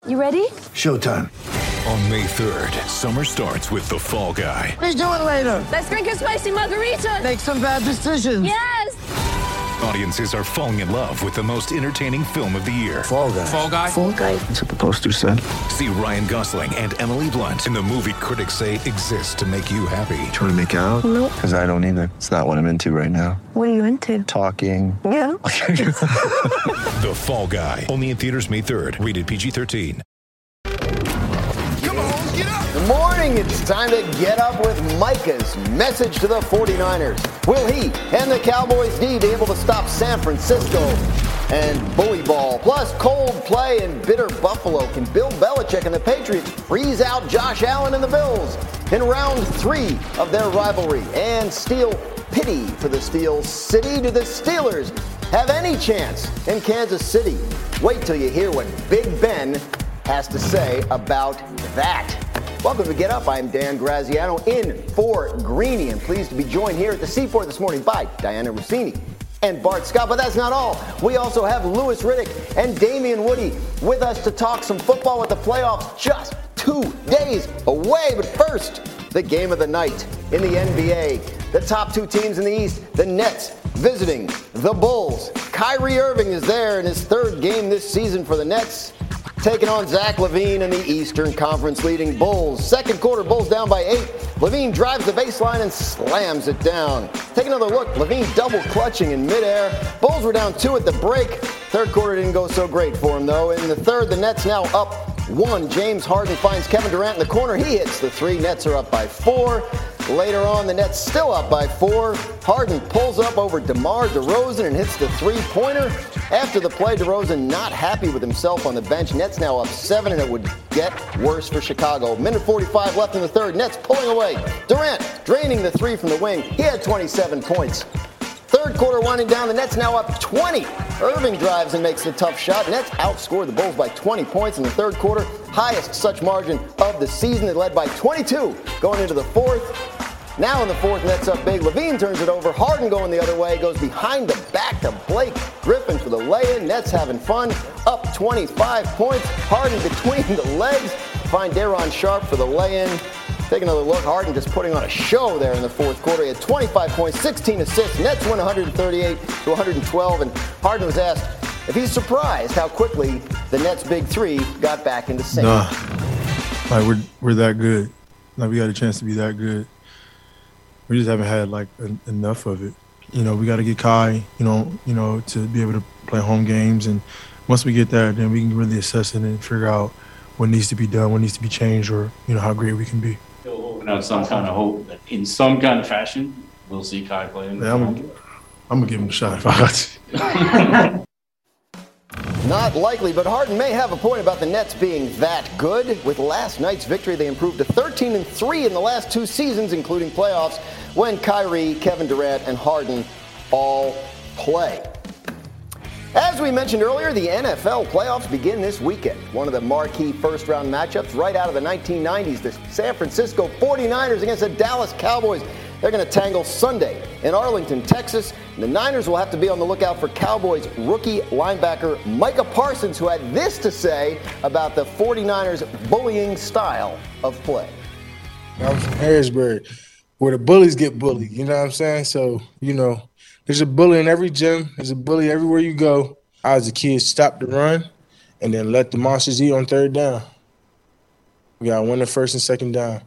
You ready? Showtime. On May 3rd, summer starts with The Fall Guy. Let's do it later. Let's drink a spicy margarita. Make some bad decisions. Yes. Audiences are falling in love with the most entertaining film of the year. Fall Guy. Fall Guy? Fall guy. That's what the poster said. See Ryan Gosling and Emily Blunt in the movie critics say exists to make you happy. Trying to make it out? Nope. Because I don't either. It's not what I'm into right now. What are you into? Talking. Yeah. The Fall Guy. Only in theaters May 3rd. Rated PG-13. Good morning. It's time to get up with Micah's message to the 49ers. Will he and the Cowboys D be able to stop San Francisco and bully ball? Plus, cold play and bitter Buffalo. Can Bill Belichick and the Patriots freeze out Josh Allen and the Bills in round 3 of their rivalry and steal pity for the Steel City? Do the Steelers have any chance in Kansas City? Wait till you hear what Big Ben has to say about that. Welcome to Get Up. I'm Dan Graziano in for Greeny, and pleased to be joined here at the Seaport this morning by Diana Rossini and Bart Scott. But that's not all. We also have Louis Riddick and Damian Woody with us to talk some football with the playoffs just 2 days away. But first, the game of the night in the NBA. The top 2 teams in the East, the Nets visiting the Bulls. Kyrie Irving is there in his 3rd game this season for the Nets, taking on Zach LaVine and the Eastern Conference leading Bulls. Second quarter, Bulls down by 8. LaVine drives the baseline and slams it down. Take another look. LaVine double clutching in midair. Bulls were down 2 at the break. Third quarter didn't go so great for him, though. In the third, the Nets now up 1. James Harden finds Kevin Durant in the corner. He hits the 3. Nets are up by 4. Later on, the Nets still up by 4. Harden pulls up over DeMar DeRozan and hits the 3-pointer. After the play, DeRozan not happy with himself on the bench. Nets now up 7, and it would get worse for Chicago. Minute 45 left in the third. Nets pulling away. Durant draining the 3 from the wing. He had 27 points. Third quarter winding down. The Nets now up 20. Irving drives and makes the tough shot. Nets outscored the Bulls by 20 points in the third quarter. Highest such margin of the season. They led by 22 going into the fourth. Now in the fourth, Nets up big. LaVine turns it over. Harden going the other way. Goes behind the back to Blake Griffin for the lay-in. Nets having fun. Up 25 points. Harden between the legs. Find Daron Sharp for the lay-in. Take another look. Harden just putting on a show there in the fourth quarter. He had 25 points, 16 assists. Nets win 138 to 112. And Harden was asked if he's surprised how quickly the Nets' big 3 got back into sync. Nah, like we're that good. Like we got a chance to be that good. We just haven't had like enough of it. You know, we got to get Kai. You know, to be able to play home games. And once we get that, then we can really assess it and figure out what needs to be done, what needs to be changed, or how great we can be. Still holding out some kind of hope that in some kind of fashion we'll see Kai play in the I'm gonna give him a shot if I got to. Not likely, but Harden may have a point about the Nets being that good. With last night's victory, they improved to 13-3 in the last 2 seasons, including playoffs, when Kyrie, Kevin Durant, and Harden all play. As we mentioned earlier, the NFL playoffs begin this weekend. One of the marquee first-round matchups right out of the 1990s, the San Francisco 49ers against the Dallas Cowboys. They're going to tangle Sunday in Arlington, Texas. And the Niners will have to be on the lookout for Cowboys rookie linebacker Micah Parsons, who had this to say about the 49ers' bullying style of play. I'm from Harrisburg, where the bullies get bullied. You know what I'm saying? So, there's a bully in every gym. There's a bully everywhere you go. I, as a kid, stopped the run and then let the monsters eat on third down. We got to win the first and second down.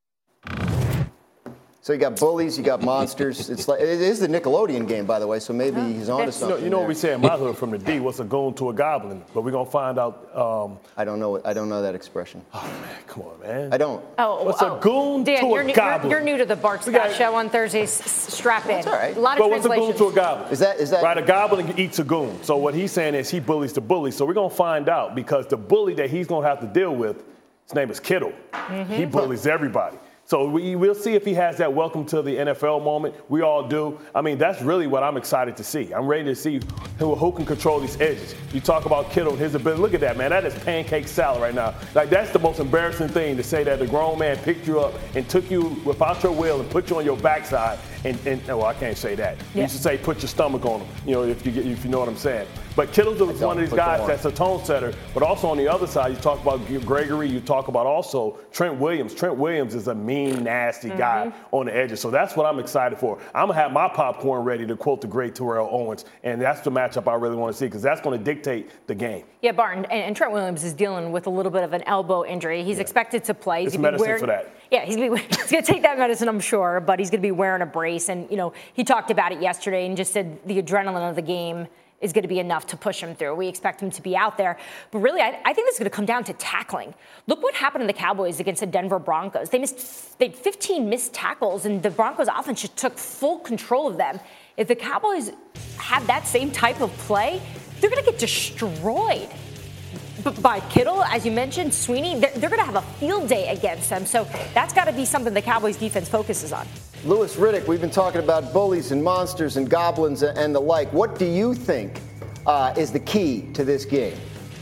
So you got bullies, you got monsters. It is the Nickelodeon game, by the way, so maybe he's on to something. You know what we say in my hood from the D, what's a goon to a goblin? But we're going to find out. I don't know that expression. Oh, man, come on, man. I don't. What's a goon Dan, to a goblin? You're new to the Bart Scott show on Thursdays. Strap in. That's all right. A lot of what's a goon to a goblin? Is that right? A goblin eats a goon. So what he's saying is he bullies the bully. So we're going to find out, because the bully that he's going to have to deal with, his name is Kittle. Mm-hmm. He bullies everybody. So we'll see if he has that welcome to the NFL moment. We all do. I mean, that's really what I'm excited to see. I'm ready to see who can control these edges. You talk about Kittle and his ability. Look at that, man. That is pancake salad right now. Like, that's the most embarrassing thing, to say that a grown man picked you up and took you without your will and put you on your backside. And well, I can't say that. Yeah. You should say put your stomach on him, if you know what I'm saying. But Kittle's one of these guys that's a tone setter. But also on the other side, you talk about Gregory, you talk about also Trent Williams. Trent Williams is a mean, nasty guy on the edges. So that's what I'm excited for. I'm going to have my popcorn ready, to quote the great Terrell Owens. And that's the matchup I really want to see, because that's going to dictate the game. Yeah, Barton, and Trent Williams is dealing with a little bit of an elbow injury. He's expected to play. It's medicine for that. Yeah, he's going to take that medicine, I'm sure, but he's going to be wearing a brace. And, he talked about it yesterday and just said the adrenaline of the game is going to be enough to push him through. We expect him to be out there. But really, I think this is going to come down to tackling. Look what happened to the Cowboys against the Denver Broncos. They had 15 missed tackles, and the Broncos offense just took full control of them. If the Cowboys have that same type of play, they're going to get destroyed by Kittle, as you mentioned, Sweeney. They're going to have a field day against them. So that's got to be something the Cowboys defense focuses on. Louis Riddick, we've been talking about bullies and monsters and goblins and the like. What do you think is the key to this game?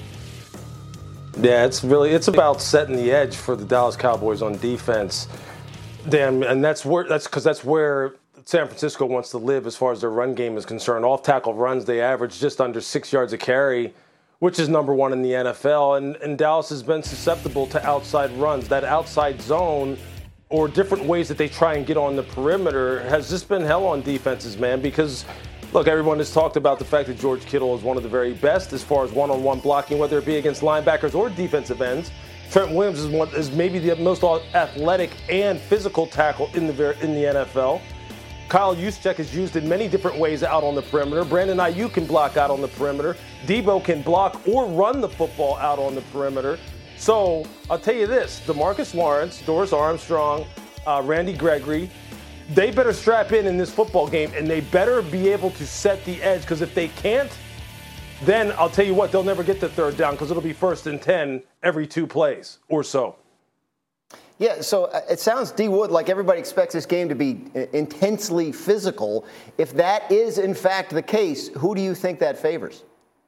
Yeah, it's about setting the edge for the Dallas Cowboys on defense. Damn, and that's where San Francisco wants to live as far as their run game is concerned. Off-tackle runs, they average just under 6 yards a carry, which is number one in the NFL. And Dallas has been susceptible to outside runs. That outside zone, or different ways that they try and get on the perimeter, has just been hell on defenses, man, because, look, everyone has talked about the fact that George Kittle is one of the very best as far as one-on-one blocking, whether it be against linebackers or defensive ends. Trent Williams is maybe the most athletic and physical tackle in the NFL. Kyle Juszczyk is used in many different ways out on the perimeter. Brandon Ayuk can block out on the perimeter. Debo can block or run the football out on the perimeter. So I'll tell you this, DeMarcus Lawrence, Doris Armstrong, Randy Gregory, they better strap in this football game, and they better be able to set the edge, because if they can't, then I'll tell you what, they'll never get the third down, because it'll be 1st and 10 every 2 plays or so. Yeah, so it sounds, D. Wood, like everybody expects this game to be intensely physical. If that is, in fact, the case, who do you think that favors?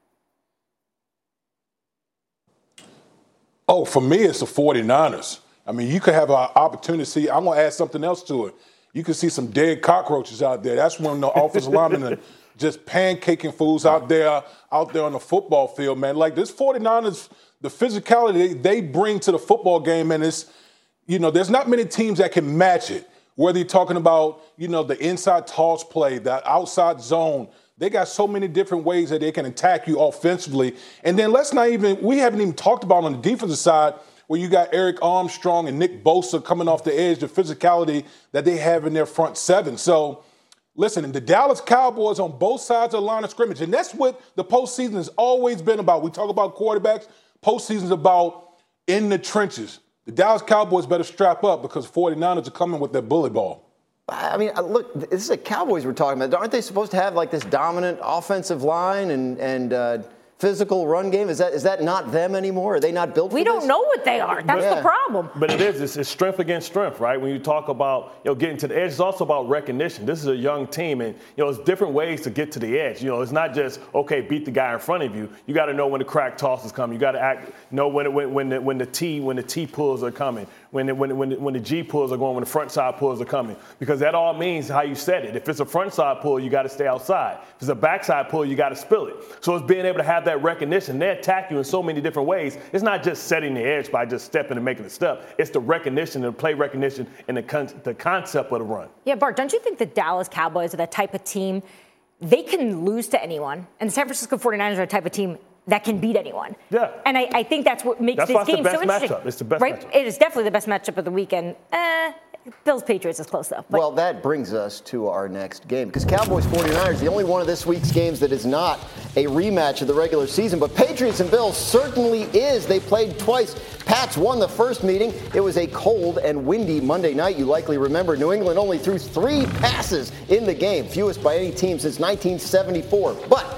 Oh, for me, it's the 49ers. I mean, you could have an opportunity to see. I'm going to add something else to it. You can see some dead cockroaches out there. That's when the offensive linemen are just pancaking fools out there on the football field, man. Like, this 49ers, the physicality they bring to the football game, and it's, there's not many teams that can match it. Whether you're talking about, the inside toss play, the outside zone, they got so many different ways that they can attack you offensively. And then we haven't even talked about on the defensive side, where you got Eric Armstrong and Nick Bosa coming off the edge, the physicality that they have in their front seven. So, listen, the Dallas Cowboys on both sides of the line of scrimmage, and that's what the postseason has always been about. We talk about quarterbacks. Postseason is about in the trenches. The Dallas Cowboys better strap up, because 49ers are coming with that bully ball. I mean, look, this is the Cowboys we're talking about. Aren't they supposed to have like this dominant offensive line and physical run game? Is that not them anymore? Are they not built for this? We don't know what they are. That's the problem. But it's strength against strength, right? When you talk about getting to the edge, it's also about recognition. This is a young team, and it's different ways to get to the edge. It's not just beat the guy in front of you. You got to know when the crack tosses come. You got to know when the T pulls are coming, when the G pulls are going, when the front side pulls are coming, because that all means how you set it. If it's a front side pull, you got to stay outside. If it's a backside pull, you got to spill it. So it's being able to have that recognition. They attack you in so many different ways. It's not just setting the edge by just stepping and making a step. It's the recognition, the play recognition, and the concept of the run. Yeah, Bart, don't you think the Dallas Cowboys are that type of team? They can lose to anyone, and the San Francisco 49ers are a type of team that can beat anyone. Yeah. And I think that's what makes this game so interesting. Matchup. It's the best matchup. It is definitely the best matchup of the weekend. Bills-Patriots is close, though. Well, that brings us to our next game, because Cowboys-49ers, the only one of this week's games that is not a rematch of the regular season, but Patriots and Bills certainly is. They played twice. Pats won the first meeting. It was a cold and windy Monday night. You likely remember New England only threw 3 passes in the game, fewest by any team since 1974. But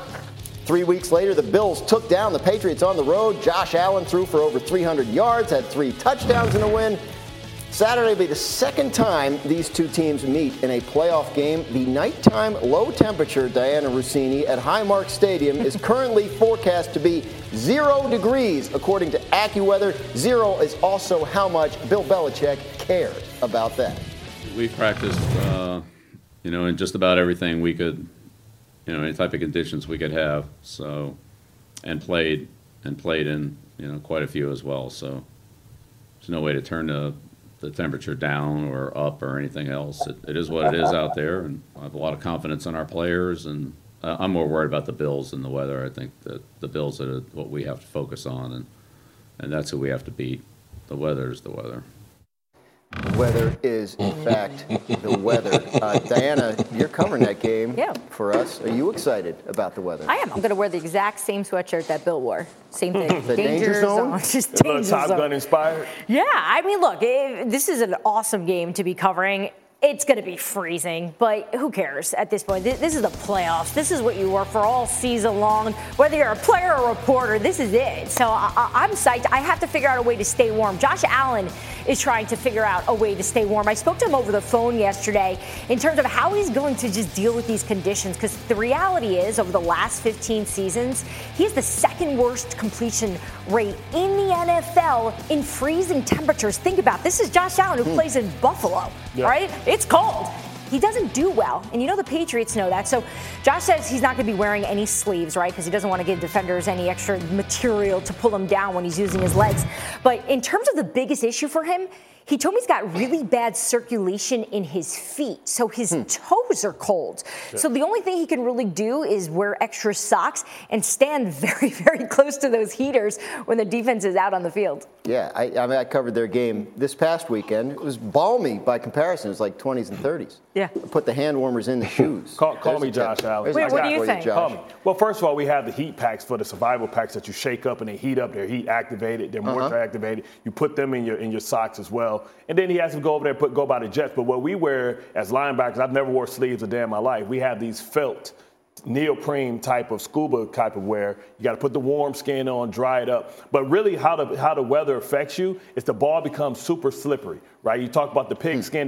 3 weeks later, the Bills took down the Patriots on the road. Josh Allen threw for over 300 yards, had 3 touchdowns in a win. Saturday will be the second time these two teams meet in a playoff game. The nighttime low temperature, Diana Rossini, at Highmark Stadium is currently forecast to be 0 degrees, according to AccuWeather. 0 is also how much Bill Belichick cares about that. We practiced, in just about everything we could any type of conditions we could have. So, and played in, quite a few as well. So there's no way to turn the temperature down or up or anything else. It is what it is out there, and I have a lot of confidence in our players, and I'm more worried about the Bills than the weather. I think that the Bills are what we have to focus on, and that's who we have to beat. The weather is the weather. The weather is, in fact, the weather. Diana, you're covering that game for us. Are you excited about the weather? I am. I'm going to wear the exact same sweatshirt that Bill wore. Same thing. The danger zone? Just A danger little Top zone. Gun inspired? Yeah, I mean, look, this is an awesome game to be covering. It's going to be freezing, but who cares at this point? This is the playoffs. This is what you work for all season long. Whether you're a player or a reporter, this is it. So I'm psyched. I have to figure out a way to stay warm. Josh Allen is trying to figure out a way to stay warm. I spoke to him over the phone yesterday in terms of how he's going to just deal with these conditions, because the reality is, over the last 15 seasons, he has the second worst completion rate in the NFL in freezing temperatures. Think about it. This is Josh Allen, who plays in Buffalo, right? It's cold. He doesn't do well, and the Patriots know that. So Josh says he's not going to be wearing any sleeves, right, because he doesn't want to give defenders any extra material to pull him down when he's using his legs. But in terms of the biggest issue for him, he told me he's got really bad circulation in his feet, so his toes are cold. Sure. So the only thing he can really do is wear extra socks and stand very, very close to those heaters when the defense is out on the field. Yeah, I covered their game this past weekend. It was balmy by comparison. It was like 20s and 30s. Yeah. I put the hand warmers in the shoes. Call me Josh Allen. Wait, what do you think? Call me. Well, first of all, we have the heat packs for the survival packs that you shake up and they heat up. They're heat activated. They're moisture activated. You put them in your socks as well. And then he has to go over there and go by the Jets. But what we wear as linebackers, I've never wore sleeves a day in my life. We have these felt neoprene type of scuba type of wear. You got to put the warm skin on, dry it up. But really how the weather affects you is the ball becomes super slippery, right? You talk about the pig skin,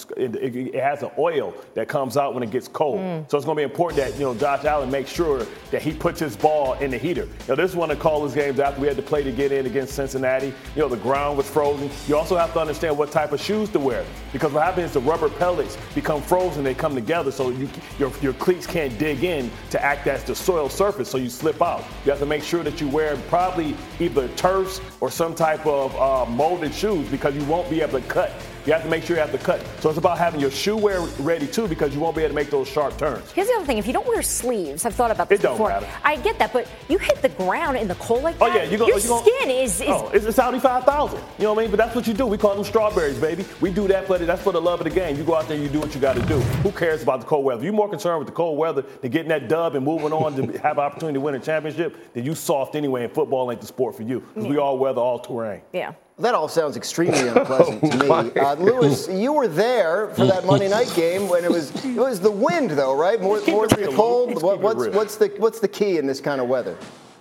it has an oil that comes out when it gets cold. So it's going to be important that, Josh Allen makes sure that he puts his ball in the heater. This is one of the coldest games after we had to play to get in against Cincinnati. The ground was frozen. You also have to understand what type of shoes to wear, because what happens is the rubber pellets become frozen, they come together, so your cleats can't dig in to act as the soil surface, so you slip out. You have to make sure that you wear probably either turfs or some type of molded shoes, because you won't be able to cut. You have to make sure you have to cut. So it's about having your shoe wear ready too, because you won't be able to make those sharp turns. Here's the other thing. If you don't wear sleeves, I've thought about this before. It don't matter. I get that, but you hit the ground in the cold like that. Oh, yeah. Your skin is it's Saudi 5,000. You know what I mean? But that's what you do. We call them strawberries, baby. We do that that's for the love of the game. You go out there, you do what you got to do. Who cares about the cold weather? You're more concerned with the cold weather than getting that dub and moving on to have an opportunity to win a championship. Then you soft anyway, and football ain't the sport for you, because we all weather, all terrain. Yeah. That all sounds extremely unpleasant to me. Lewis, you were there for that Monday night game when it was the wind, though, right? More than the cold. What's the key in this kind of weather?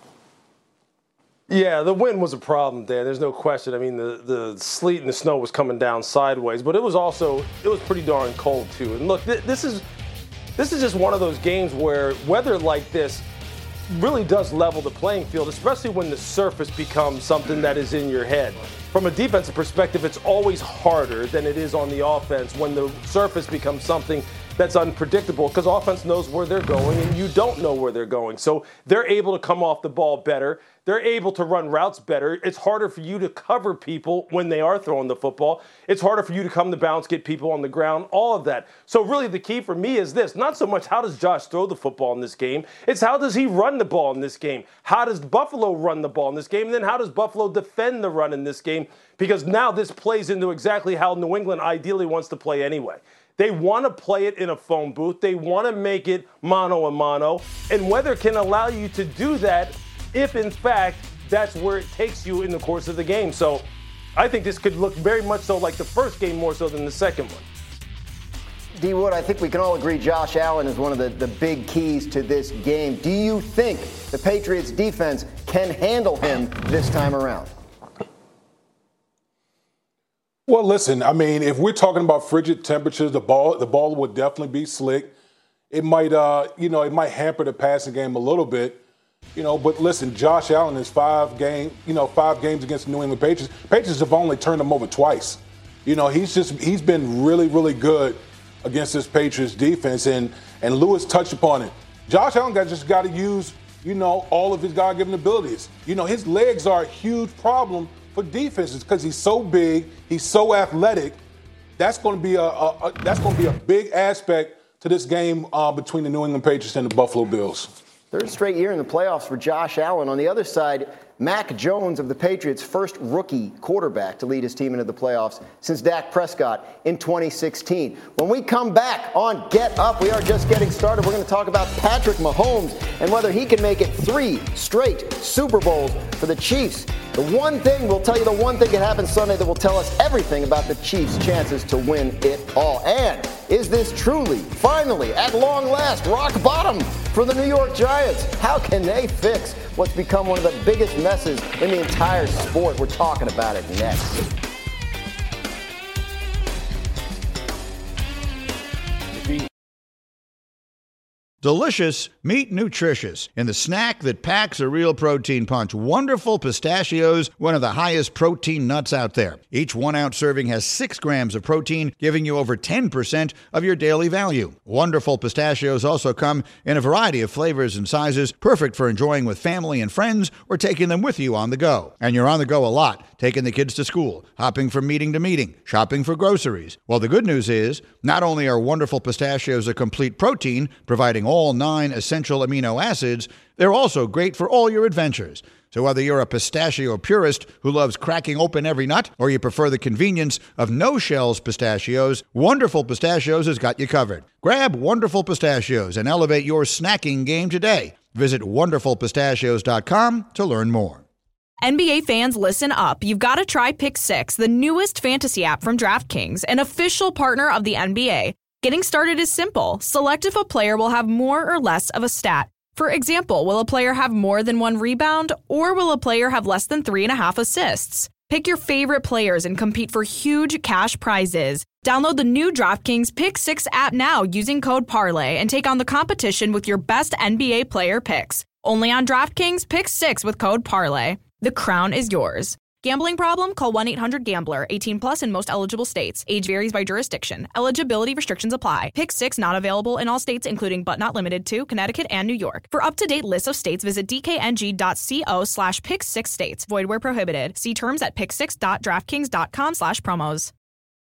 Yeah, the wind was a problem, Dan. There's no question. I mean, the sleet and the snow was coming down sideways, but it was pretty darn cold too. And look, this is just one of those games where weather like this really does level the playing field, especially when the surface becomes something that is in your head. From a defensive perspective, it's always harder than it is on the offense when the surface becomes something that's unpredictable, because offense knows where they're going and you don't know where they're going. So they're able to come off the ball better. They're able to run routes better. It's harder for you to cover people when they are throwing the football. It's harder for you to come to bounce, get people on the ground, all of that. So really the key for me is this. Not so much how does Josh throw the football in this game. It's how does he run the ball in this game. How does Buffalo run the ball in this game? And then how does Buffalo defend the run in this game? Because now this plays into exactly how New England ideally wants to play anyway. They want to play it in a phone booth. They want to make it mano a mano. And weather can allow you to do that if, in fact, that's where it takes you in the course of the game. So I think this could look very much so like the first game more so than the second one. D. Wood, I think we can all agree Josh Allen is one of the big keys to this game. Do you think the Patriots defense can handle him this time around? Well, listen, I mean, if we're talking about frigid temperatures, the ball would definitely be slick. It might, it might hamper the passing game a little bit, But listen, Josh Allen is 5 games against the New England Patriots. Patriots have only turned him over twice. He's been really, really good against this Patriots defense, and Lewis touched upon it. Josh Allen just got to use, all of his God-given abilities. His legs are a huge problem for defenses because he's so big, he's so athletic. That's going to be a big aspect to this game between the New England Patriots and the Buffalo Bills. Third straight year in the playoffs for Josh Allen. On the other side, Mac Jones of the Patriots, first rookie quarterback to lead his team into the playoffs since Dak Prescott in 2016. When we come back on Get Up, we are just getting started. We're going to talk about Patrick Mahomes and whether he can make it 3 straight Super Bowls for the Chiefs. We'll tell you the one thing that happens Sunday that will tell us everything about the Chiefs' chances to win it all. And is this truly, finally, at long last, rock bottom for the New York Giants? How can they fix what's become one of the biggest messes in the entire sport? We're talking about it next. Delicious, meet nutritious. In the snack that packs a real protein punch, Wonderful Pistachios, one of the highest protein nuts out there. Each 1-ounce serving has 6 grams of protein, giving you over 10% of your daily value. Wonderful Pistachios also come in a variety of flavors and sizes, perfect for enjoying with family and friends or taking them with you on the go. And you're on the go a lot, taking the kids to school, hopping from meeting to meeting, shopping for groceries. Well, the good news is, not only are Wonderful Pistachios a complete protein, providing all 9 essential amino acids, they're also great for all your adventures. So whether you're a pistachio purist who loves cracking open every nut, or you prefer the convenience of no-shells pistachios, Wonderful Pistachios has got you covered. Grab Wonderful Pistachios and elevate your snacking game today. Visit wonderfulpistachios.com to learn more. NBA fans, listen up. You've got to try Pick 6, the newest fantasy app from DraftKings, an official partner of the NBA. Getting started is simple. Select if a player will have more or less of a stat. For example, will a player have more than 1 rebound, or will a player have less than 3.5 assists? Pick your favorite players and compete for huge cash prizes. Download the new DraftKings Pick 6 app now using code PARLAY and take on the competition with your best NBA player picks. Only on DraftKings Pick 6 with code PARLAY. The crown is yours. Gambling problem? Call 1-800-GAMBLER. 18 plus in most eligible states. Age varies by jurisdiction. Eligibility restrictions apply. Pick 6 not available in all states, including but not limited to Connecticut and New York. For up-to-date lists of states, visit dkng.co/pick6states. Void where prohibited. See terms at pick6.draftkings.com/promos.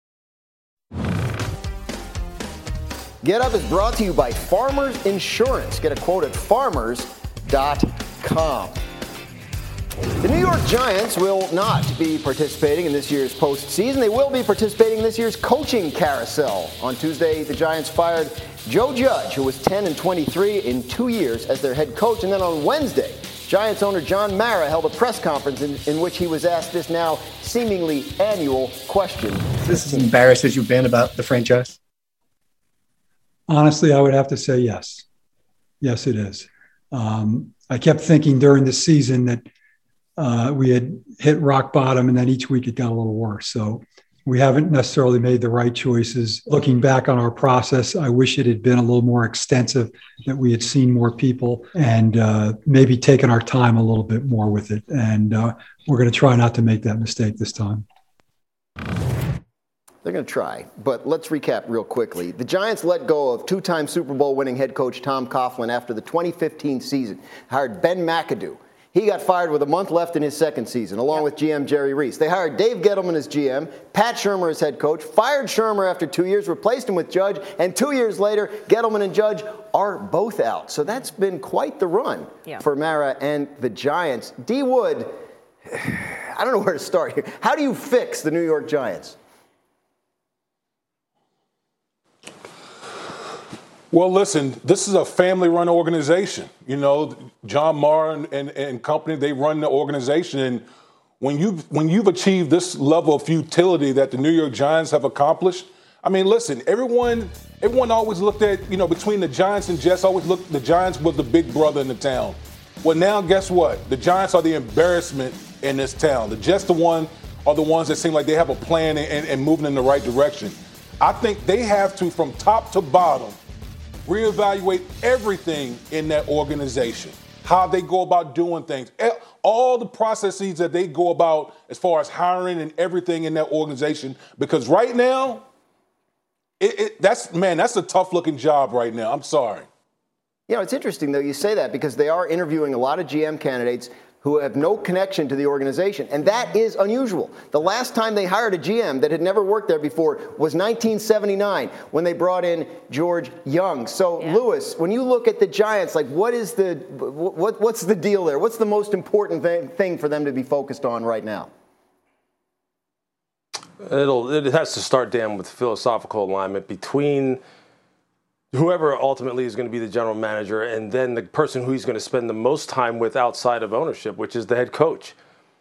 Get Up is brought to you by Farmers Insurance. Get a quote at farmers.com. The New York Giants will not be participating in this year's postseason. They will be participating in this year's coaching carousel. On Tuesday, the Giants fired Joe Judge, who was 10-23 in 2 years as their head coach. And then on Wednesday, Giants owner John Mara held a press conference in which he was asked this now seemingly annual question. This is as embarrassed as you've been about the franchise? Honestly, I would have to say yes. Yes, it is. I kept thinking during the season that we had hit rock bottom, and then each week it got a little worse. So we haven't necessarily made the right choices. Looking back on our process, I wish it had been a little more extensive, that we had seen more people and maybe taken our time a little bit more with it. And we're going to try not to make that mistake this time. They're going to try, but let's recap real quickly. The Giants let go of 2-time Super Bowl winning head coach Tom Coughlin after the 2015 season, hired Ben McAdoo. He got fired with a month left in his second season, along with GM Jerry Reese. They hired Dave Gettleman as GM, Pat Shurmur as head coach, fired Shurmur after 2 years, replaced him with Judge, and 2 years later, Gettleman and Judge are both out. So that's been quite the run for Mara and the Giants. D. Wood, I don't know where to start here. How do you fix the New York Giants? Well, listen, this is a family-run organization. You know, John Mara and company, they run the organization. And when you've achieved this level of futility that the New York Giants have accomplished, I mean, listen, everyone always looked at, between the Giants and Jets, the Giants was the big brother in the town. Well, now guess what? The Giants are the embarrassment in this town. The Jets are the ones that seem like they have a plan and moving in the right direction. I think they have to, from top to bottom, reevaluate everything in that organization, how they go about doing things, all the processes that they go about as far as hiring and everything in that organization. Because right now, that's a tough looking job right now. I'm sorry. You know, it's interesting, though, you say that because they are interviewing a lot of GM candidates who have no connection to the organization, and that is unusual. The last time they hired a GM that had never worked there before was 1979 when they brought in George Young. So, Lewis, when you look at the Giants, like what's the deal there? What's the most important thing for them to be focused on right now? It has to start, Dan, with philosophical alignment between whoever ultimately is going to be the general manager and then the person who he's going to spend the most time with outside of ownership, which is the head coach.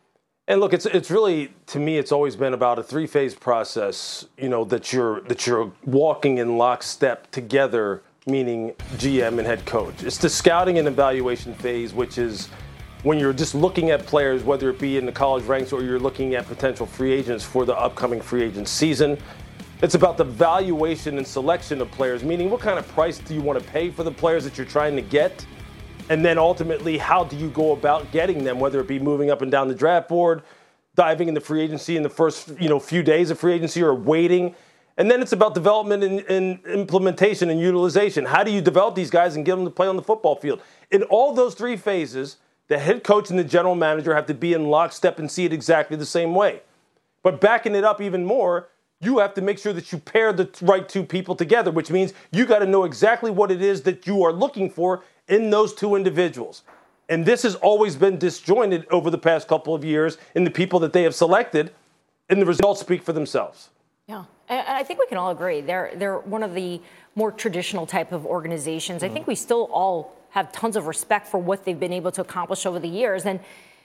And look, it's really, to me, it's always been about a three-phase process, you know, that you're walking in lockstep together, meaning GM and head coach. It's the scouting and evaluation phase, which is when you're just looking at players, whether it be in the college ranks or you're looking at potential free agents for the upcoming free agent season. It's about the valuation and selection of players, meaning what kind of price do you want to pay for the players that you're trying to get? And then ultimately, how do you go about getting them, whether it be moving up and down the draft board, diving into free agency in the first few days of free agency or waiting. And then it's about development and implementation and utilization. How do you develop these guys and get them to play on the football field? In all those three phases, the head coach and the general manager have to be in lockstep and see it exactly the same way. But backing it up even more, you have to make sure that you pair the right two people together, which means you got to know exactly what it is that you are looking for in those two individuals. And this has always been disjointed over the past couple of years in the people that they have selected, and the results speak for themselves. Yeah, and I think we can all agree. They're one of the more traditional type of organizations. I think we still all have tons of respect for what they've been able to accomplish over the years. And,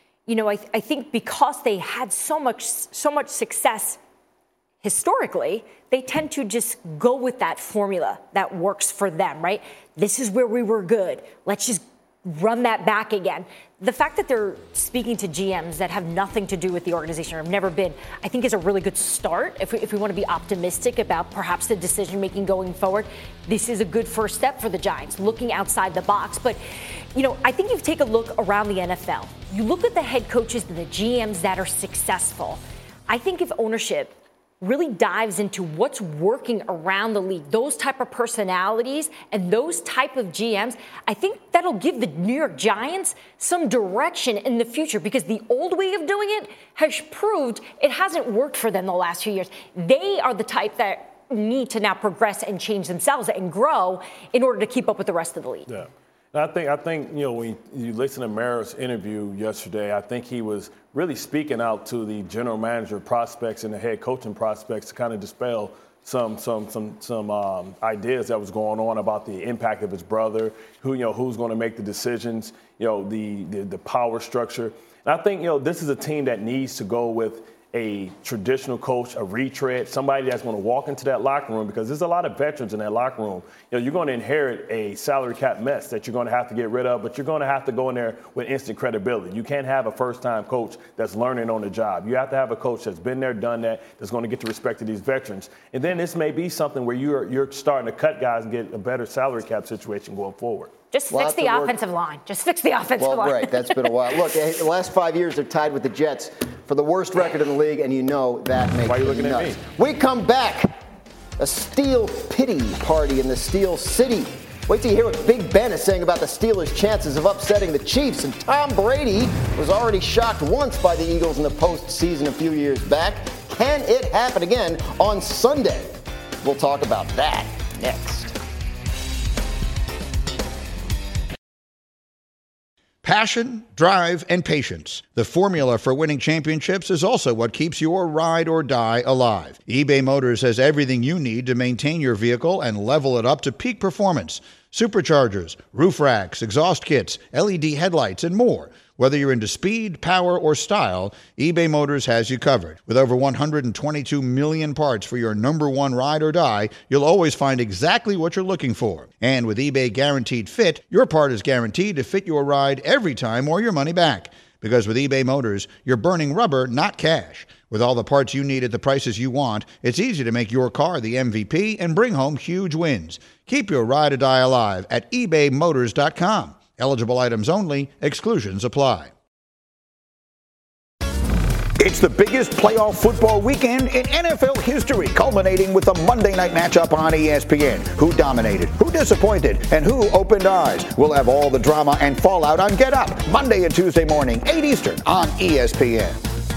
I think because they had so much success historically, they tend to just go with that formula that works for them, right? This is where we were good. Let's just run that back again. The fact that they're speaking to GMs that have nothing to do with the organization or have never been, I think is a really good start. If we want to be optimistic about perhaps the decision-making going forward, this is a good first step for the Giants, looking outside the box. But, I think if you take a look around the NFL, you look at the head coaches and the GMs that are successful. I think if ownership really dives into what's working around the league, those type of personalities and those type of GMs, I think that'll give the New York Giants some direction in the future, because the old way of doing it has proved it hasn't worked for them the last few years. They are the type that need to now progress and change themselves and grow in order to keep up with the rest of the league. Yeah. I think when you listen to Mara's interview yesterday, I think he was really speaking out to the general manager prospects and the head coaching prospects to kind of dispel some ideas that was going on about the impact of his brother, who's going to make the decisions, the power structure. And I think this is a team that needs to go with a traditional coach, a retread, somebody that's going to walk into that locker room, because there's a lot of veterans in that locker room. You're going to inherit a salary cap mess that you're going to have to get rid of, but you're going to have to go in there with instant credibility. You can't have a first-time coach that's learning on the job. You have to have a coach that's been there, done that, that's going to get the respect of these veterans. And then this may be something where you're starting to cut guys and get a better salary cap situation going forward. Just fix the offensive line. Just fix the offensive line. Well, right. That's been a while. Look, the last 5 years they're tied with the Jets for the worst record in the league, and that makes Why are you looking nuts. at me? We come back. A Steel Pity party in the Steel City. Wait till you hear what Big Ben is saying about the Steelers' chances of upsetting the Chiefs. And Tom Brady was already shocked once by the Eagles in the postseason a few years back. Can it happen again on Sunday? We'll talk about that next. Passion, drive, and patience. The formula for winning championships is also what keeps your ride or die alive. eBay Motors has everything you need to maintain your vehicle and level it up to peak performance. Superchargers, roof racks, exhaust kits, LED headlights, and more. Whether you're into speed, power, or style, eBay Motors has you covered. With over 122 million parts for your number one ride or die, you'll always find exactly what you're looking for. And with eBay Guaranteed Fit, your part is guaranteed to fit your ride every time or your money back. Because with eBay Motors, you're burning rubber, not cash. With all the parts you need at the prices you want, it's easy to make your car the MVP and bring home huge wins. Keep your ride or die alive at ebaymotors.com. Eligible items only. Exclusions apply. It's the biggest playoff football weekend in NFL history, culminating with the Monday night matchup on ESPN. Who dominated, who disappointed, and who opened eyes? We'll have all the drama and fallout on Get Up, Monday and Tuesday morning, 8 Eastern on ESPN.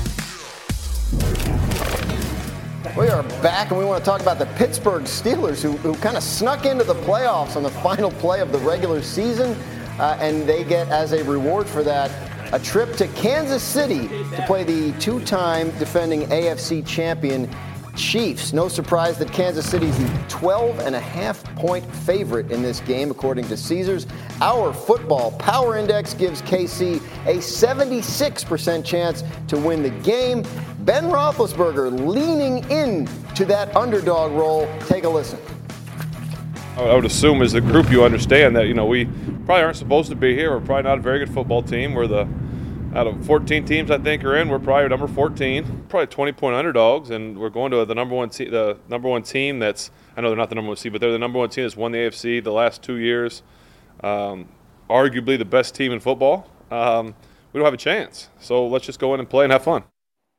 We are back, and we want to talk about the Pittsburgh Steelers, who kind of snuck into the playoffs on the final play of the regular season, and they get, as a reward for that, a trip to Kansas City to play the two-time defending AFC champion Chiefs. No surprise that Kansas City's the 12.5-point favorite in this game, according to Caesars. Our football power index gives KC a 76% chance to win the game. Ben Roethlisberger leaning in to that underdog role. Take a listen. I would assume as a group you understand that, we probably aren't supposed to be here. We're probably not a very good football team. We're out of 14 teams I think are in, we're probably number 14. Probably 20-point underdogs, and we're going to the number one team that's, I know they're not the number one seed, but they're the number one team that's won the AFC the last 2 years. Arguably the best team in football. We don't have a chance. So let's just go in and play and have fun.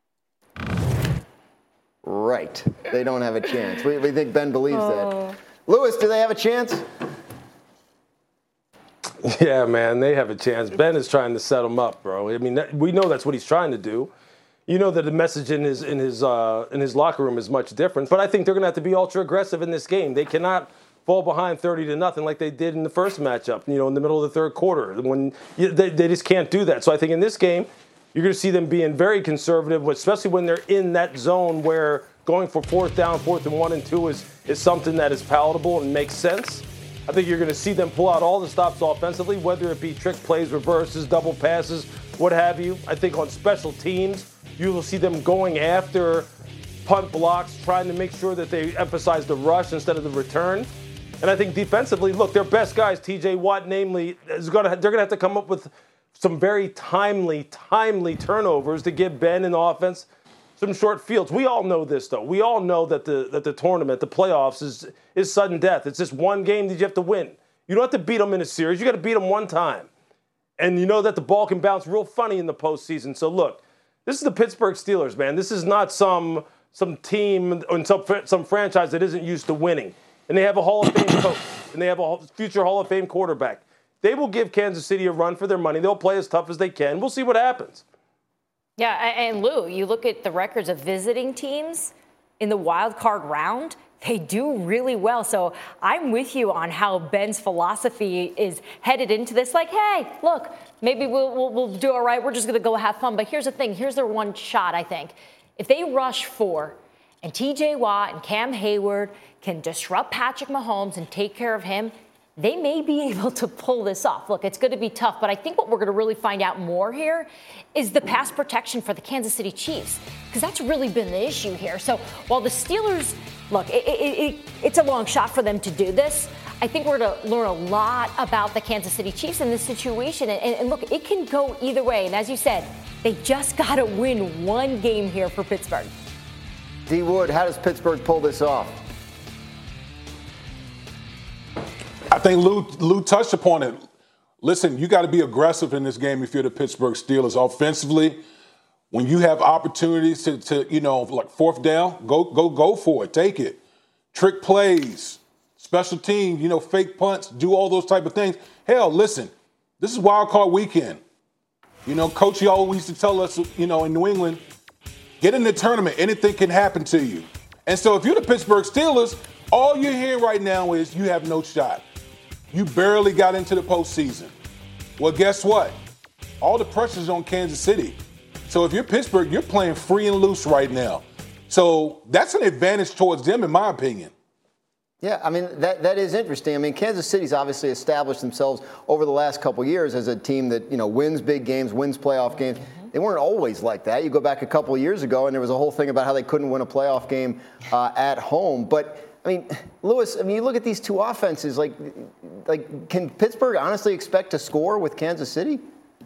Right. They don't have a chance. We think Ben believes that. Lewis, do they have a chance? Yeah, man, they have a chance. Ben is trying to set them up, bro. I mean, we know that's what he's trying to do. You know that the message in his locker room is much different. But I think they're going to have to be ultra aggressive in this game. They cannot fall behind 30-0 like they did in the first matchup. In the middle of the third quarter, when they just can't do that. So I think in this game, you're going to see them being very conservative, especially when they're in that zone where going for 4th down, 4th and 1 and 2 is something that is palatable and makes sense. I think you're going to see them pull out all the stops offensively, whether it be trick plays, reverses, double passes, what have you. I think on special teams, you will see them going after punt blocks, trying to make sure that they emphasize the rush instead of the return. And I think defensively, look, their best guys, T.J. Watt namely, they're going to have to come up with some very timely turnovers to give Ben and the offense some short fields. We all know this, though. We all know that the tournament, the playoffs, is sudden death. It's just one game that you have to win. You don't have to beat them in a series. You got to beat them one time. And you know that the ball can bounce real funny in the postseason. So, look, this is the Pittsburgh Steelers, man. This is not some team and some franchise that isn't used to winning. And they have a Hall of Fame coach, and they have a future Hall of Fame quarterback. They will give Kansas City a run for their money. They'll play as tough as they can. We'll see what happens. Yeah, and Lou, you look at the records of visiting teams in the wild card round, they do really well. So I'm with you on how Ben's philosophy is headed into this. Like, hey, look, maybe we'll do all right. We're just going to go have fun. But here's the thing. Here's their one shot, I think. If they rush 4 and T.J. Watt and Cam Hayward can disrupt Patrick Mahomes and take care of him, they may be able to pull this off. Look, it's going to be tough, but I think what we're going to really find out more here is the pass protection for the Kansas City Chiefs, because that's really been the issue here. So while the Steelers, look, it's a long shot for them to do this, I think we're going to learn a lot about the Kansas City Chiefs in this situation. And look, it can go either way. And as you said, they just got to win one game here for Pittsburgh. D. Wood, how does Pittsburgh pull this off? I think Lou touched upon it. Listen, you got to be aggressive in this game if you're the Pittsburgh Steelers. Offensively, when you have opportunities to like 4th down, go for it. Take it. Trick plays, special teams, fake punts, do all those type of things. Hell, listen, this is wild card weekend. Coach always used to tell us, in New England, get in the tournament, anything can happen to you. And so if you're the Pittsburgh Steelers, all you're hearing right now is you have no shot. You barely got into the postseason. Well, guess what? All the pressure's on Kansas City. So if you're Pittsburgh, you're playing free and loose right now. So that's an advantage towards them, in my opinion. Yeah, I mean, that is interesting. I mean, Kansas City's obviously established themselves over the last couple of years as a team that, wins big games, wins playoff games. They weren't always like that. You go back a couple of years ago, and there was a whole thing about how they couldn't win a playoff game at home. But I mean, Lewis, you look at these two offenses, like can Pittsburgh honestly expect to score with Kansas City?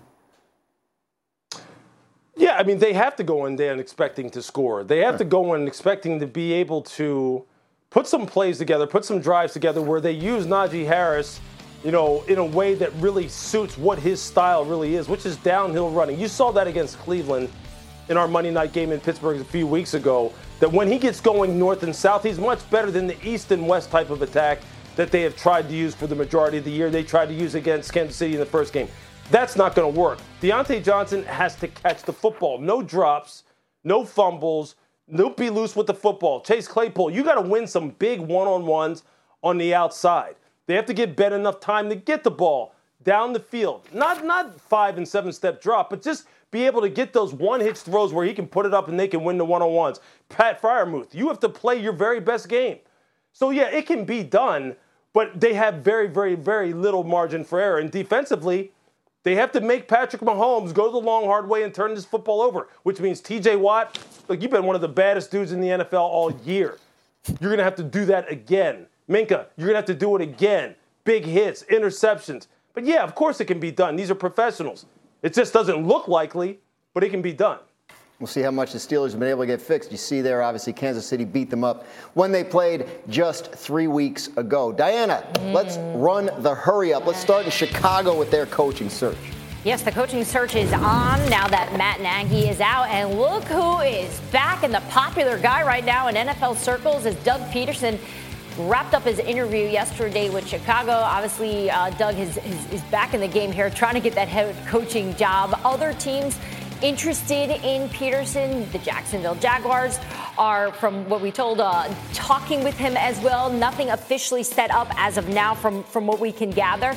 Yeah, I mean, they have to go in there expecting to score. They have to go in expecting to be able to put some plays together, put some drives together where they use Najee Harris, in a way that really suits what his style really is, which is downhill running. You saw that against Cleveland in our Monday night game in Pittsburgh a few weeks ago, that when he gets going north and south, he's much better than the east and west type of attack that they have tried to use for the majority of the year. They tried to use against Kansas City in the first game. That's not going to work. Deontay Johnson has to catch the football. No drops, no fumbles, no be loose with the football. Chase Claypool, you got to win some big one-on-ones on the outside. They have to give Ben enough time to get the ball down the field. Not 5- and 7-step drop, but just be able to get those one-hitch throws where he can put it up and they can win the one-on-ones. Pat Freiermuth, you have to play your very best game. So, yeah, it can be done, but they have very, very, very little margin for error. And defensively, they have to make Patrick Mahomes go the long, hard way and turn this football over, which means T.J. Watt, look, you've been one of the baddest dudes in the NFL all year. You're going to have to do that again. Minka, you're going to have to do it again. Big hits, interceptions. But, yeah, of course it can be done. These are professionals. It just doesn't look likely, but it can be done. We'll see how much the Steelers have been able to get fixed. You see there, obviously, Kansas City beat them up when they played just 3 weeks ago. Diana, let's run the hurry up. Let's start in Chicago with their coaching search. Yes, the coaching search is on now that Matt Nagy is out. And look who is back, and the popular guy right now in NFL circles is Doug Peterson. Wrapped up his interview yesterday with Chicago. Obviously, Doug is back in the game here, trying to get that head coaching job. Other teams interested in Peterson, the Jacksonville Jaguars, are, from what we told, talking with him as well. Nothing officially set up as of now from what we can gather.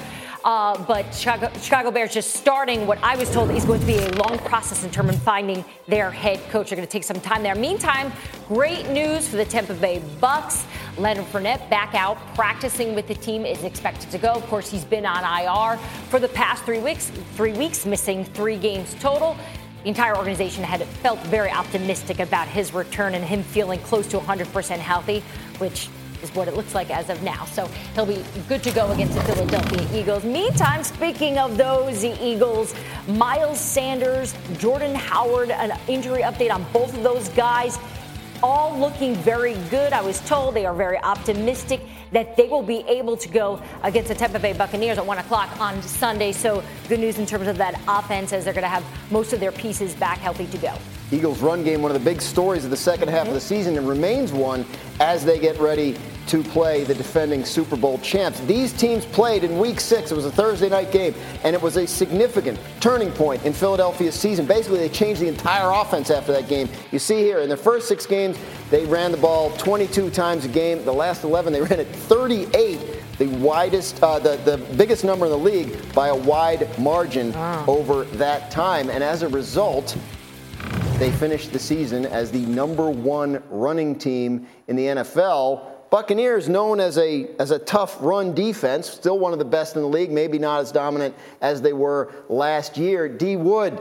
But Chicago Bears just starting what I was told is going to be a long process in terms of finding their head coach. They're going to take some time there. Meantime, great news for the Tampa Bay Bucks. Leonard Fournette back out practicing with the team, is expected to go. Of course, he's been on IR for the past 3 weeks. 3 weeks, missing 3 games total. The entire organization had felt very optimistic about his return and him feeling close to 100% healthy, which is what it looks like as of now. So he'll be good to go against the Philadelphia Eagles. Meantime, speaking of those Eagles, Miles Sanders, Jordan Howard, an injury update on both of those guys, all looking very good. I was told they are very optimistic that they will be able to go against the Tampa Bay Buccaneers at 1 o'clock on Sunday. So good news in terms of that offense, as they're going to have most of their pieces back healthy to go. Eagles run game, one of the big stories of the second half of the season, and remains one as they get ready to play the defending Super Bowl champs. These teams played in Week 6. It was a Thursday night game, and it was a significant turning point in Philadelphia's season. Basically, they changed the entire offense after that game. You see here, in their first 6 games, they ran the ball 22 times a game. The last 11, they ran it 38, the widest, the biggest number in the league by a wide margin over that time. And as a result, they finished the season as the number 1 running team in the NFL. Buccaneers, known as a tough run defense, still one of the best in the league, maybe not as dominant as they were last year. D. Wood,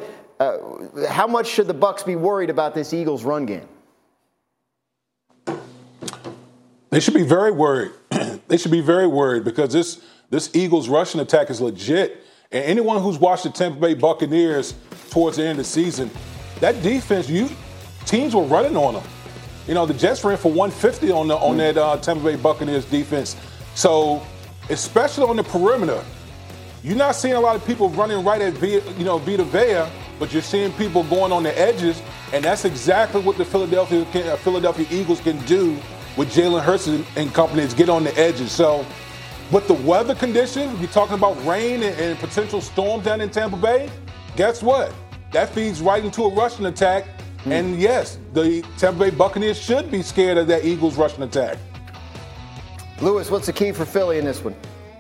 how much should the Bucs be worried about this Eagles run game? They should be very worried. They should be very worried because this Eagles rushing attack is legit. And anyone who's watched the Tampa Bay Buccaneers towards the end of the season, that defense, teams were running on them. You know, the Jets ran for 150 on that Tampa Bay Buccaneers defense. So, especially on the perimeter, you're not seeing a lot of people running right at Vita Vea, but you're seeing people going on the edges, and that's exactly what the Philadelphia Eagles can do with Jalen Hurts and company, is get on the edges. So, with the weather conditions, you're talking about rain and potential storms down in Tampa Bay, guess what? That feeds right into a rushing attack. And yes, the Tampa Bay Buccaneers should be scared of that Eagles rushing attack. Lewis, what's the key for Philly in this one?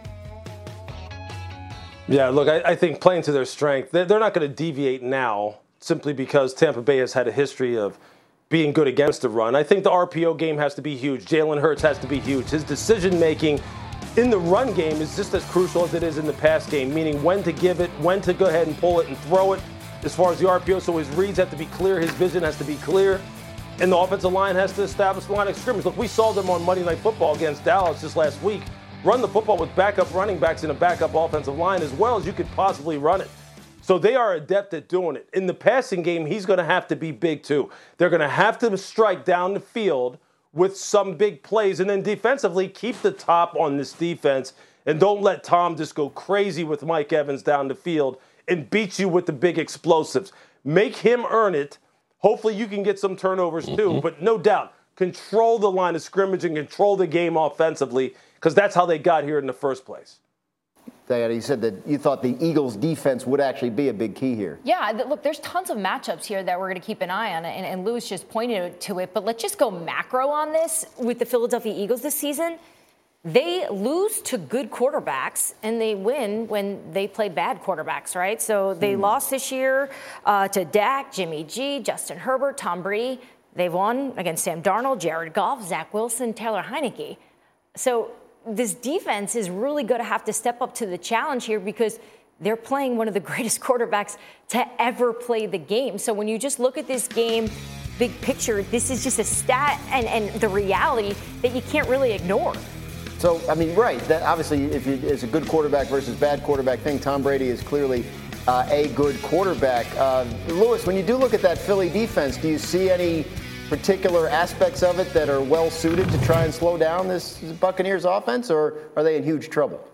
Yeah, look, I think playing to their strength, they're not going to deviate now simply because Tampa Bay has had a history of being good against the run. I think the RPO game has to be huge. Jalen Hurts has to be huge. His decision-making in the run game is just as crucial as it is in the pass game, meaning when to give it, when to go ahead and pull it and throw it. As far as the RPO, so his reads have to be clear, his vision has to be clear, and the offensive line has to establish the line of scrimmage. Look, we saw them on Monday Night Football against Dallas just last week. Run the football with backup running backs and a backup offensive line as well as you could possibly run it. So they are adept at doing it. In the passing game, he's going to have to be big too. They're going to have to strike down the field with some big plays, and then defensively, keep the top on this defense and don't let Tom just go crazy with Mike Evans down the field and beat you with the big explosives. Make him earn it. Hopefully you can get some turnovers too, but no doubt, control the line of scrimmage and control the game offensively, because that's how they got here in the first place. Diana, you said that you thought the Eagles' defense would actually be a big key here. Yeah, look, there's tons of matchups here that we're going to keep an eye on, and Lewis just pointed to it. But let's just go macro on this with the Philadelphia Eagles this season. They lose to good quarterbacks, and they win when they play bad quarterbacks, right? So they lost this year to Dak, Jimmy G, Justin Herbert, Tom Brady. They've won against Sam Darnold, Jared Goff, Zach Wilson, Taylor Heineke. So this defense is really going to have to step up to the challenge here because they're playing one of the greatest quarterbacks to ever play the game. So when you just look at this game, big picture, this is just a stat and the reality that you can't really ignore. So, I mean, right, that obviously if it's a good quarterback versus bad quarterback thing, Tom Brady is clearly a good quarterback. Lewis, when you do look at that Philly defense, do you see any particular aspects of it that are well suited to try and slow down this Buccaneers offense, or are they in huge trouble?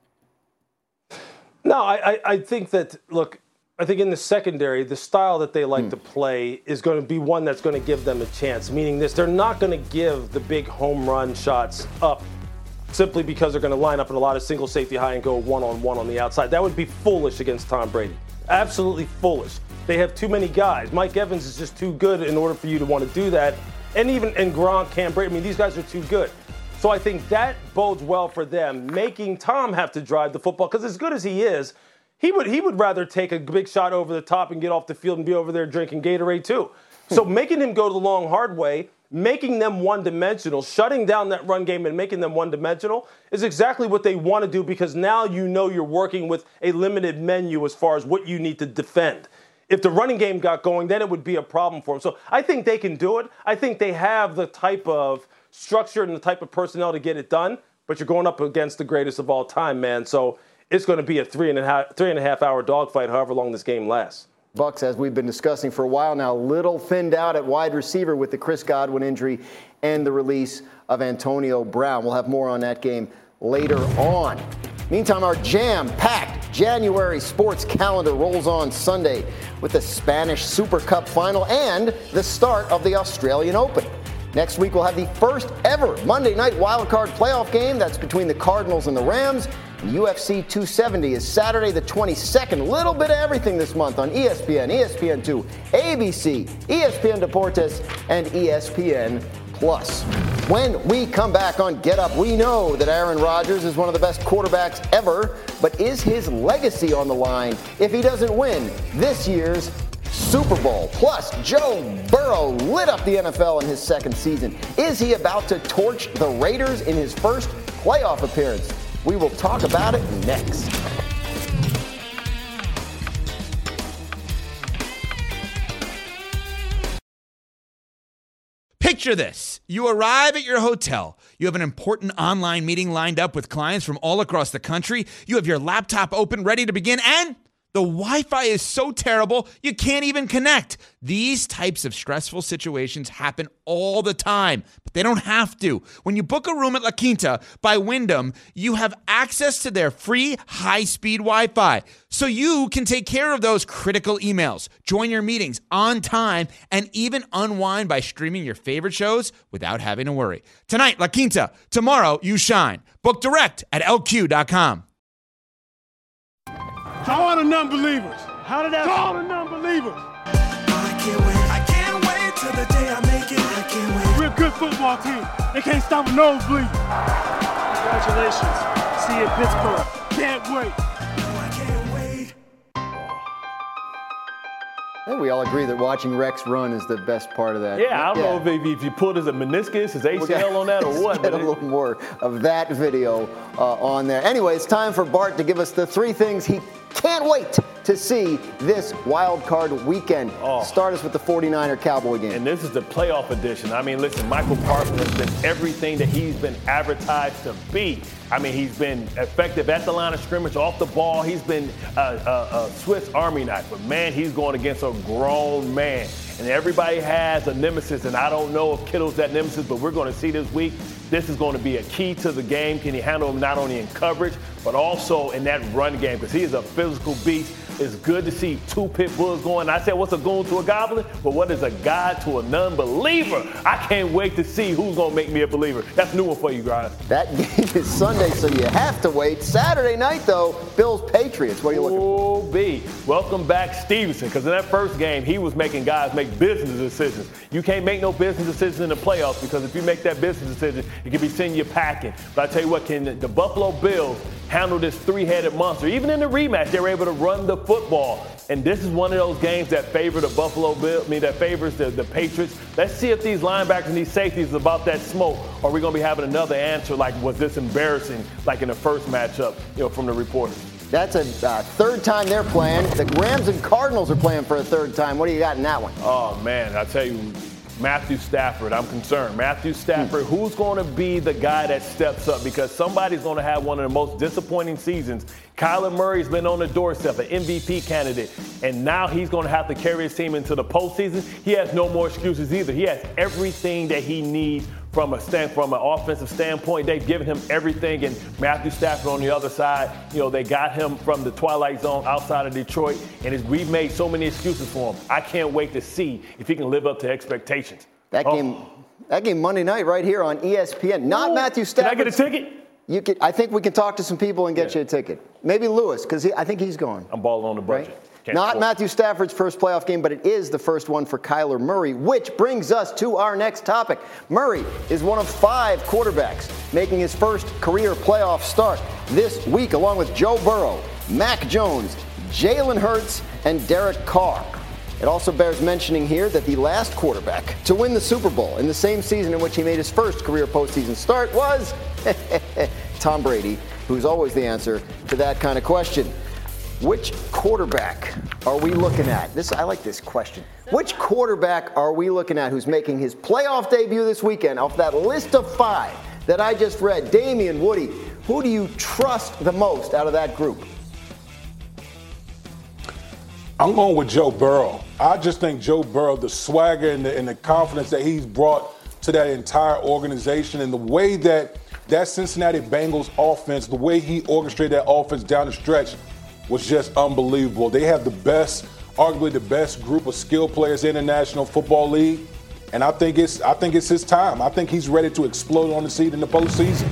No, I think that, look, I think in the secondary, the style that they like to play is going to be one that's going to give them a chance, meaning this, they're not going to give the big home run shots up simply because they're going to line up in a lot of single safety high and go one-on-one on the outside. That would be foolish against Tom Brady. Absolutely foolish. They have too many guys. Mike Evans is just too good in order for you to want to do that. And Gronk, Cam Brady, I mean, these guys are too good. So I think that bodes well for them, making Tom have to drive the football. Because as good as he is, he would rather take a big shot over the top and get off the field and be over there drinking Gatorade too. So making him go the long, hard way, making them one-dimensional, shutting down that run game and making them one-dimensional is exactly what they want to do, because now you know you're working with a limited menu as far as what you need to defend. If the running game got going, then it would be a problem for them. So I think they can do it. I think they have the type of structure and the type of personnel to get it done, but you're going up against the greatest of all time, man. So it's going to be a three and a half hour dogfight, however long this game lasts. Bucs, as we've been discussing for a while now, little thinned out at wide receiver with the Chris Godwin injury and the release of Antonio Brown. We'll have more on that game later on. Meantime, our jam-packed January sports calendar rolls on Sunday with the Spanish Super Cup final and the start of the Australian Open. Next week, we'll have the first ever Monday night wildcard playoff game. That's between the Cardinals and the Rams. And UFC 270 is Saturday the 22nd. A little bit of everything this month on ESPN, ESPN2, ABC, ESPN Deportes, and ESPN Plus. When we come back on Get Up, we know that Aaron Rodgers is one of the best quarterbacks ever, but is his legacy on the line if he doesn't win this year's Super Bowl? Plus, Joe Burrow lit up the NFL in his second season. Is he about to torch the Raiders in his first playoff appearance? We will talk about it next. Picture this. You arrive at your hotel. You have an important online meeting lined up with clients from all across the country. You have your laptop open, ready to begin, and the Wi-Fi is so terrible, you can't even connect. These types of stressful situations happen all the time, but they don't have to. When you book a room at La Quinta by Wyndham, you have access to their free high-speed Wi-Fi, so you can take care of those critical emails, join your meetings on time, and even unwind by streaming your favorite shows without having to worry. Tonight, La Quinta. Tomorrow, you shine. Book direct at LQ.com. To all the non-believers. How did that? To all the non-believers. I can't wait till the day I make it. I can't wait. We're a good football team. They can't stop a nosebleed. Congratulations. See you in Pittsburgh. Can't wait. I can't wait. I think we all agree that watching Rex run is the best part of that. Yeah, I don't know if you pulled his meniscus, his ACL on that, or what. Get a little more of that video on there. Anyway, it's time for Bart to give us the 3 things he can't wait to see this wild card weekend. Start us with the 49er Cowboy game. And this is the playoff edition. I mean, listen, Michael Parsons has been everything that he's been advertised to be. I mean, he's been effective at the line of scrimmage, off the ball. He's been a Swiss Army knife. But, man, he's going against a grown man. And everybody has a nemesis, and I don't know if Kittle's that nemesis, but we're going to see this week. This is going to be a key to the game. Can he handle him not only in coverage, but also in that run game? Because he is a physical beast. It's good to see two pit bulls going. I said, what's a goon to a goblin? But what is a God to a non-believer? I can't wait to see who's going to make me a believer. That's a new one for you, guys. That game is Sunday, so you have to wait. Saturday night, though, Bills-Patriots. What are you looking for? B. Welcome back, Stevenson, because in that first game, he was making guys make business decisions. You can't make no business decisions in the playoffs, because if you make that business decision, it could be sending you packing. But I tell you what, can the Buffalo Bills handle this three-headed monster? Even in the rematch, they were able to run the football. And this is one of those games that favor the Buffalo Bills, that favors the Patriots. Let's see if these linebackers and these safeties is about that smoke, or are we going to be having another answer like, was this embarrassing, like in the first matchup, from the reporters? That's a third time they're playing. The Rams and Cardinals are playing for a third time. What do you got in that one? Oh, man, I tell you, Matthew Stafford, I'm concerned. Matthew Stafford, who's going to be the guy that steps up? Because somebody's going to have one of the most disappointing seasons. Kyler Murray's been on the doorstep, an MVP candidate, and now he's going to have to carry his team into the postseason. He has no more excuses either. He has everything that he needs from an offensive standpoint. They've given him everything, and Matthew Stafford on the other side, they got him from the twilight zone outside of Detroit, and we've made so many excuses for him. I can't wait to see if he can live up to expectations. That game Monday night right here on ESPN. Not Matthew Stafford. Can I get a ticket? I think we can talk to some people and get you a ticket. Maybe Lewis, because I think he's going. I'm balling on the budget. Right? Not Matthew Stafford's first playoff game, but it is the first one for Kyler Murray, which brings us to our next topic. Murray is one of 5 quarterbacks making his first career playoff start this week, along with Joe Burrow, Mac Jones, Jalen Hurts, and Derek Carr. It also bears mentioning here that the last quarterback to win the Super Bowl in the same season in which he made his first career postseason start was Tom Brady, who's always the answer to that kind of question. Which quarterback are we looking at? I like this question. Which quarterback are we looking at who's making his playoff debut this weekend off that list of 5 that I just read? Damian, Woody, who do you trust the most out of that group? I'm going with Joe Burrow. I just think Joe Burrow, the swagger and the confidence that he's brought to that entire organization, and the way that Cincinnati Bengals offense, the way he orchestrated that offense down the stretch was just unbelievable. They have arguably the best group of skill players in the National Football League, and I think it's his time. I think he's ready to explode on the scene in the postseason.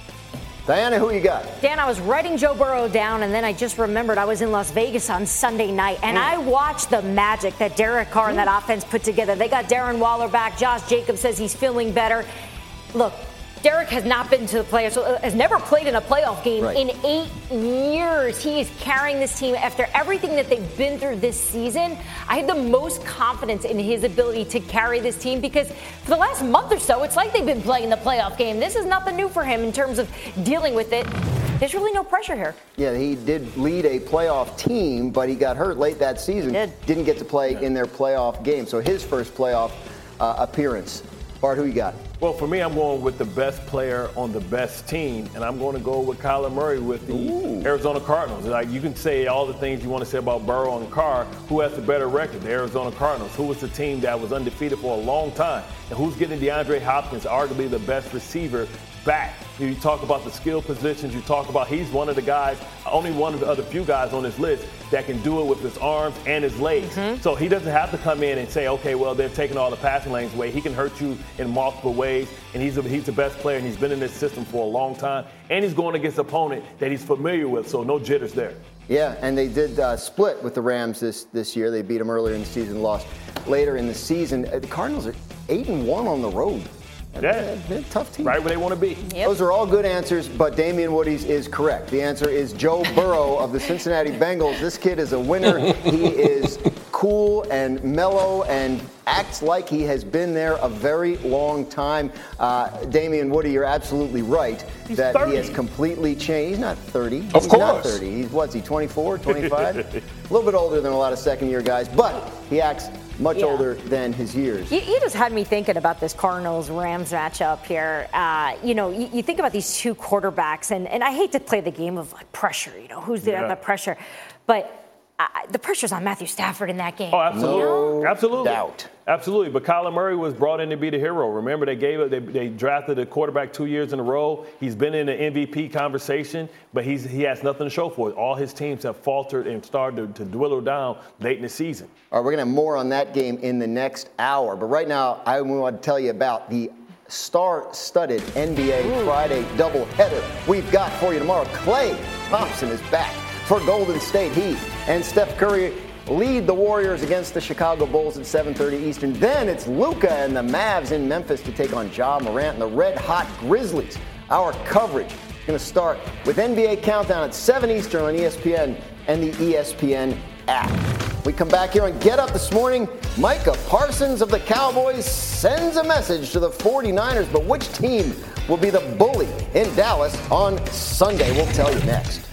Diana, who you got? Dan, I was writing Joe Burrow down, and then I just remembered I was in Las Vegas on Sunday night, and I watched the magic that Derek Carr and that offense put together. They got Darren Waller back. Josh Jacobs says he's feeling better. Look, Derek has not been to the playoffs, has never played in a playoff game in 8 years. He is carrying this team after everything that they've been through this season. I have the most confidence in his ability to carry this team because for the last month or so, it's like they've been playing the playoff game. This is nothing new for him in terms of dealing with it. There's really no pressure here. Yeah, he did lead a playoff team, but he got hurt late that season. Didn't get to play in their playoff game. So his first playoff appearance. Bart, who you got? Well, for me, I'm going with the best player on the best team, and I'm going to go with Kyler Murray with the Arizona Cardinals. Like, you can say all the things you want to say about Burrow and Carr. Who has the better record? The Arizona Cardinals. Who was the team that was undefeated for a long time? And who's getting DeAndre Hopkins, arguably the best receiver, back? You talk about the skill positions. You talk about he's one of the guys, only one of the other few guys on this list that can do it with his arms and his legs. So he doesn't have to come in and say, okay, well, they're taking all the passing lanes away. He can hurt you in multiple ways, and he's the best player, and he's been in this system for a long time, and he's going against an opponent that he's familiar with, so no jitters there. Yeah, and they did split with the Rams this year. They beat them earlier in the season, lost later in the season. The Cardinals are 8-1 on the road. Yeah, they're a tough team. Right where they want to be. Yep. Those are all good answers, but Damian Woody's is correct. The answer is Joe Burrow of the Cincinnati Bengals. This kid is a winner. He is cool and mellow and acts like he has been there a very long time. Damian Woody, you're absolutely right that 30. he has completely changed. He's not 30. Of He's course. not 30. What's he, 24, 25? A little bit older than a lot of second-year guys, but he acts much older than his years. You just had me thinking about this Cardinals-Rams matchup here. You think about these two quarterbacks, and I hate to play the game of like pressure, who's the pressure. But the pressure's on Matthew Stafford in that game. Oh, absolutely. No absolutely. doubt. Absolutely. But Kyler Murray was brought in to be the hero. Remember, they drafted a quarterback 2 years in a row. He's been in the MVP conversation, but he has nothing to show for it. All his teams have faltered and started to dwindle down late in the season. All right, we're going to have more on that game in the next hour. But right now, I want to tell you about the star-studded NBA Friday doubleheader we've got for you tomorrow. Klay Thompson is back for Golden State Heat, and Steph Curry lead the Warriors against the Chicago Bulls at 7:30 Eastern. Then it's Luka and the Mavs in Memphis to take on Ja Morant and the red-hot Grizzlies. Our coverage is going to start with NBA Countdown at 7 Eastern on ESPN and the ESPN app. We come back here and Get Up this morning. Micah Parsons of the Cowboys sends a message to the 49ers, but which team will be the bully in Dallas on Sunday? We'll tell you next.